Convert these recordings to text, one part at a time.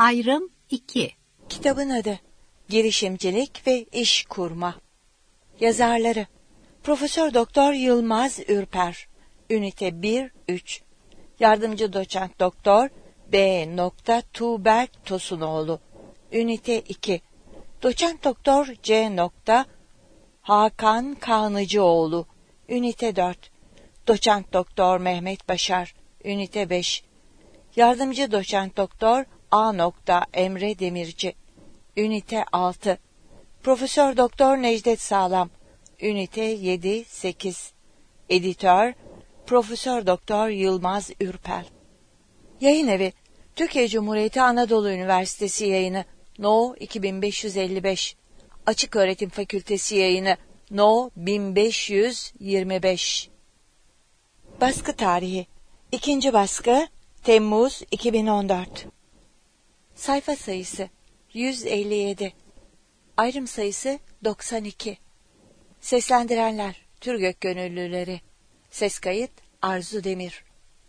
Ayrım 2. Kitabın adı Girişimcilik ve İş Kurma. Yazarları Profesör Doktor Yılmaz Ürper. Ünite 1-3. Yardımcı Doçent Doktor B. Tuğberk Tosunoğlu. Ünite 2. Doçent Doktor C. Hakan Kanıcıoğlu. Ünite 4. Doçent Doktor Mehmet Başar. Ünite 5. Yardımcı Doçent Doktor A. Emre Demirci. Ünite 6. Profesör Doktor Necdet Sağlam. Ünite 7-8. Editör Profesör Doktor Yılmaz Ürper. Yayın evi Türkiye Cumhuriyeti Anadolu Üniversitesi yayını No 2555. Açıköğretim Fakültesi yayını No 1525. Baskı tarihi 2. baskı Temmuz 2014. Sayfa sayısı 157. Ayrım sayısı 92. Seslendirenler Türgök Gönüllüleri. Ses kayıt Arzu Demir.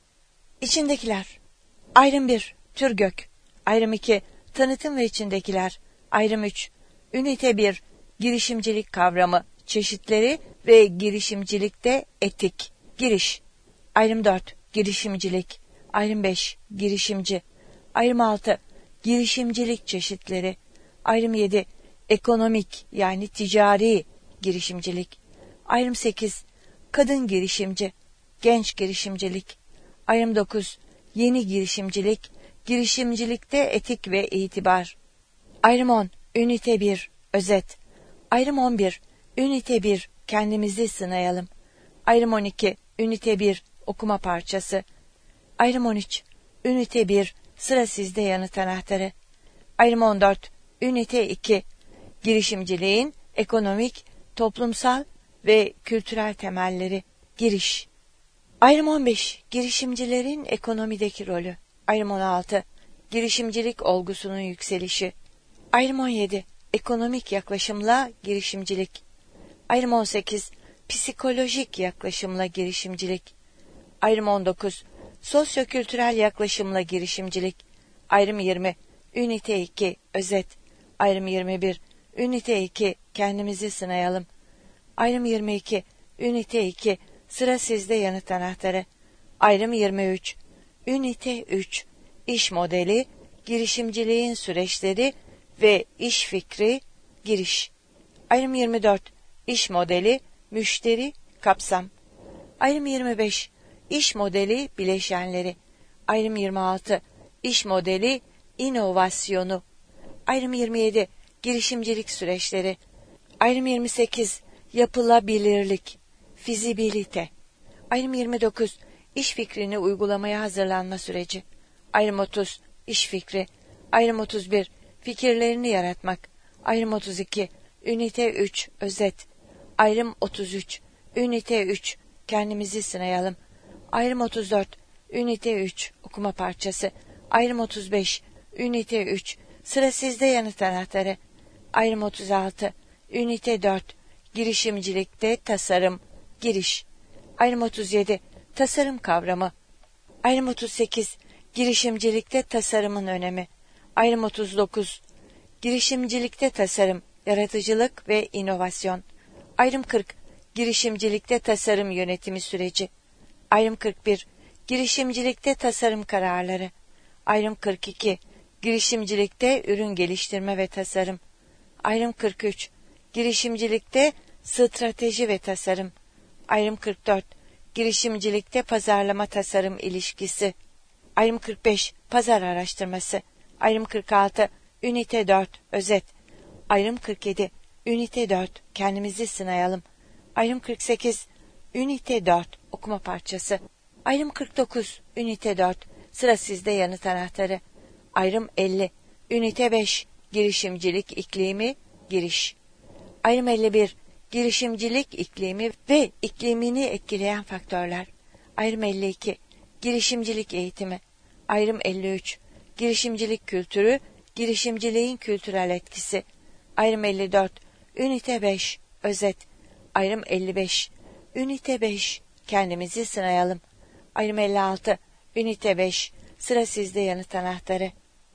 İçindekiler. Ayrım 1 Türgök. Ayrım 2 Tanıtım ve içindekiler. Ayrım 3 Ünite 1 Girişimcilik kavramı, çeşitleri ve girişimcilikte etik. Giriş. Ayrım 4 Girişimcilik. Ayrım 5 Girişimci. Ayrım 6 Girişimcilik çeşitleri. Ayrım 7 Ekonomik yani ticari girişimcilik. Ayrım 8 Kadın girişimci, genç girişimcilik. Ayrım 9 Yeni girişimcilik, girişimcilikte etik ve itibar. Ayrım 10 Ünite 1 Özet. Ayrım 11 Ünite 1 Kendimizi sınayalım. Ayrım 12 Ünite 1 Okuma parçası. Ayrım 13 Ünite 1 Sıra sizde yanıt anahtarı. Ayrım 14 Ünite 2 Girişimciliğin ekonomik, toplumsal ve kültürel temelleri. Giriş. Ayrım 15 Girişimcilerin ekonomideki rolü. Ayrım 16 Girişimcilik olgusunun yükselişi. Ayrım 17 Ekonomik yaklaşımla girişimcilik. Ayrım 18 Psikolojik yaklaşımla girişimcilik. Ayrım 19 Sosyokültürel yaklaşımla girişimcilik. Ayrım 20 Ünite 2 Özet. Ayrım 21 Ünite 2 Kendimizi sınayalım. Ayrım 22 Ünite 2 Sıra sizde yanıt anahtarı. Ayrım 23 Ünite 3 İş modeli, girişimciliğin süreçleri ve iş fikri, giriş. Ayrım 24 İş modeli, müşteri, kapsam. Ayrım 25 İş modeli, bileşenleri. Ayrım 26 İş modeli, inovasyonu. Ayrım 27 Girişimcilik süreçleri. Ayrım 28 Yapılabilirlik, fizibilite. Ayrım 29 İş fikrini uygulamaya hazırlanma süreci. Ayrım 30 İş fikri. Ayrım 31 Fikirlerini yaratmak. Ayrım 32 Ünite 3 Özet. Ayrım 33 Ünite 3 Kendimizi sınayalım. Ayrım 34 Ünite 3 Okuma parçası. Ayrım 35 Ünite 3 Sıra sizde yanıt anahtarı. Ayrım 36 Ünite 4 Girişimcilikte tasarım, giriş. Ayrım 37 Tasarım kavramı. Ayrım 38 Girişimcilikte tasarımın önemi. Ayrım 39 Girişimcilikte tasarım, yaratıcılık ve inovasyon. Ayrım 40 Girişimcilikte tasarım yönetimi süreci. Ayrım 41 Girişimcilikte tasarım kararları. Ayrım 42 Girişimcilikte ürün geliştirme ve tasarım. Ayrım 43 Girişimcilikte strateji ve tasarım. Ayrım 44 Girişimcilikte pazarlama tasarım ilişkisi. Ayrım 45 Pazar araştırması. Ayrım 46 Ünite 4 Özet. Ayrım 47 Ünite 4 Kendimizi sınayalım. Ayrım 48 Ünite 4 Okuma parçası. Ayrım 49 Ünite 4 Sıra sizde yanıt anahtarı. Ayrım 50 Ünite 5 Girişimcilik iklimi, giriş. Ayrım 51 Girişimcilik iklimi ve iklimini etkileyen faktörler. Ayrım 52 Girişimcilik eğitimi. Ayrım 53 Girişimcilik kültürü, girişimciliğin kültürel etkisi. Ayrım 54 Ünite 5 Özet. Ayrım 55 Ünite 5 Kendimizi sınayalım. Ayrım 56 Ünite 5 Sıra sizde yanıt anahtarı.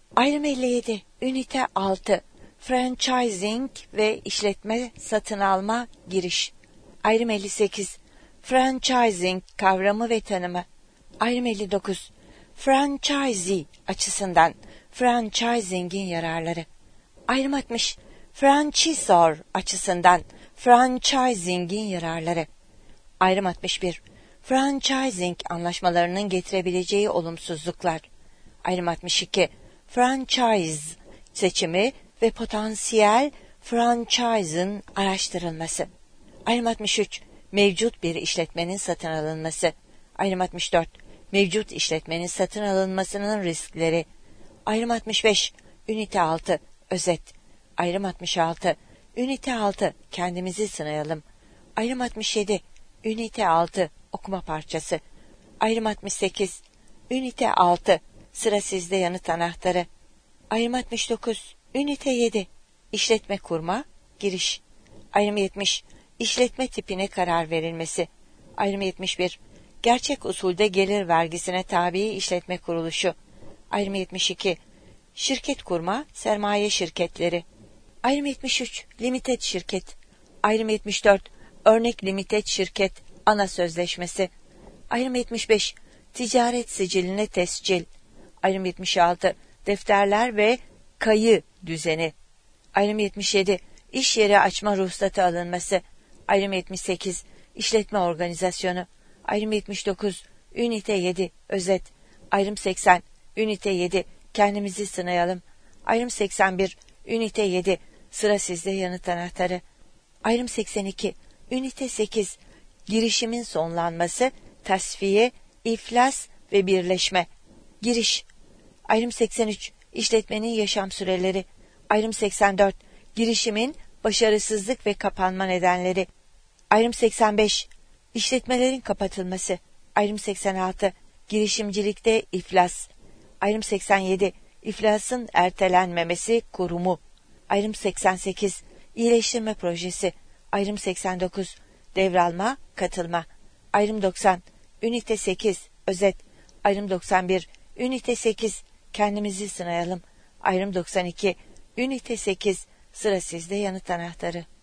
Ayrım 57, ünite 6, franchising ve işletme satın alma giriş. Ayrım 58, franchising kavramı ve tanımı. Ayrım 59, franchisee açısından franchising'in yararları. Ayrım 60, franchisor açısından franchising'in yararları. Ayrım 61, franchising anlaşmalarının getirebileceği olumsuzluklar. Ayrım 62, franchise seçimi ve potansiyel franchise'ın araştırılması. Ayrım 63, mevcut bir işletmenin satın alınması. Ayrım 64, mevcut işletmenin satın alınmasının riskleri. Ayrım 65, ünite 6, özet. Ayrım 66, ünite 6, kendimizi sınayalım. Ayrım 67, ünite 6, okuma parçası. Ayrım 68, ünite 6, sıra sizde yanıt anahtarı. Ayrım 69, ünite 7, işletme kurma, giriş. Ayrım 70, işletme tipine karar verilmesi. Ayrım 71, gerçek usulde gelir vergisine tabi işletme kuruluşu. Ayrım 72, şirket kurma, sermaye şirketleri. Ayrım 73, limited şirket. Ayrım 74, örnek limited şirket, ana sözleşmesi. Ayrım 75, ticaret siciline tescil. Ayrım 76, defterler ve kayı düzeni. Ayrım 77, iş yeri açma ruhsatı alınması. Ayrım 78, işletme organizasyonu. Ayrım 79, ünite 7, özet. Ayrım 80, ünite 7, kendimizi sınayalım. Ayrım 81, ünite 7, sıra sizde yanıt anahtarı. Ayrım 82, ünite 8, girişimin sonlanması, tasfiye, iflas ve birleşme. Giriş. Ayrım 83, işletmenin yaşam süreleri. Ayrım 84, girişimin başarısızlık ve kapanma nedenleri. Ayrım 85, işletmelerin kapatılması. Ayrım 86, girişimcilikte iflas. Ayrım 87, iflasın ertelenmemesi kurumu. Ayrım 88, iyileştirme projesi. Ayrım 89, devralma, katılma. Ayrım 90, ünite 8, özet. Ayrım 91, ünite 8, kendimizi sınayalım. Ayrım 92, ünite 8, sıra sizde yanıt anahtarı.